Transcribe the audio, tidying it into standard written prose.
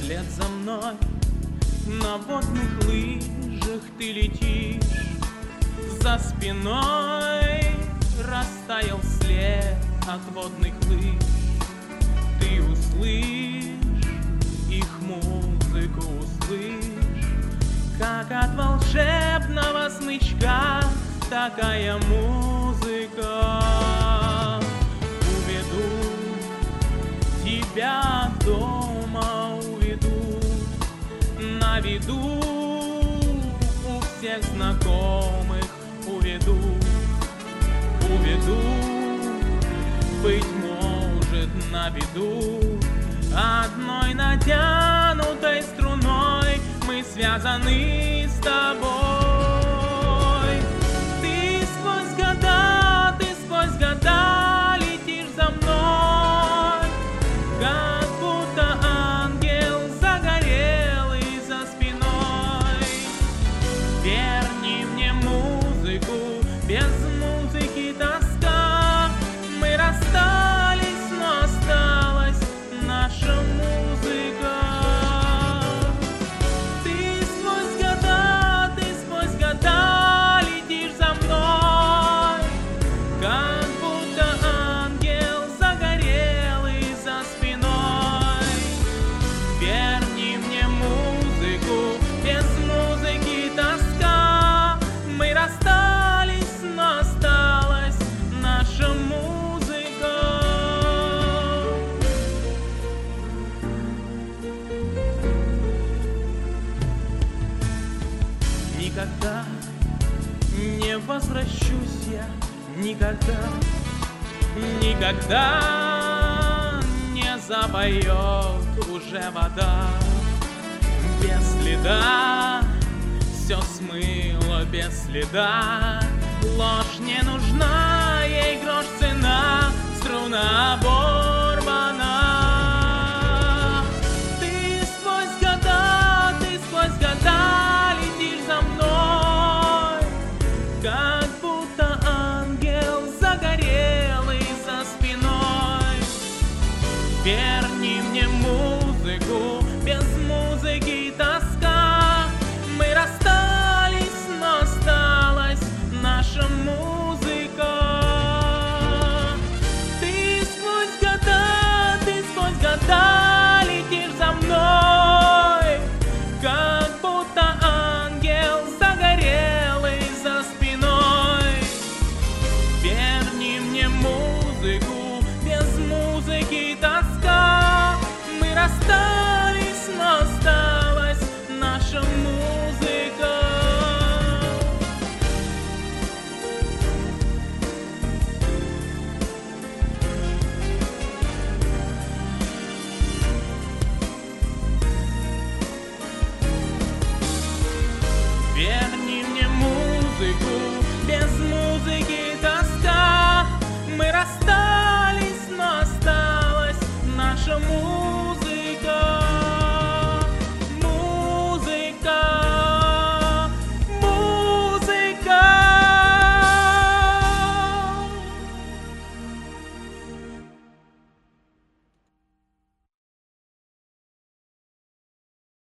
вслед за мной. На водных лыжах ты летишь, за спиной растаял след от водных лыж. Ты услышь их музыку, услышь, как от волшебного смычка такая музыка. Уведу тебя дома, уведу на виду у всех знакомых, уведу, быть может, на виду. Одной натянутой струной мы связаны с тобой. Ты сквозь года летишь за мной, как будто ангел загорелый за спиной. Верни мне музыку, без музыки тоска. Мы расстались, но осталась наша музыка. Ты сквозь года летишь за мной, как будто ангел загорелый за спиной. Верни мне музыку, без музыки тоска. Мы расстались, но осталась наша музыка. Никогда не возвращусь я, никогда не запоет уже вода. Без следа все смыло, без следа. Ложь не нужна, ей грош цена, струна оборвана. Ты сквозь года летишь за мной, как будто ангел загорелый за спиной. Верни мне музыку, без музыки тоска. Мы расстались, но осталась наша музыка. Ты сквозь года летишь за мной, как будто ангел загорелый за спиной. Верни мне музыку, без музыки тоска. Мы расстались.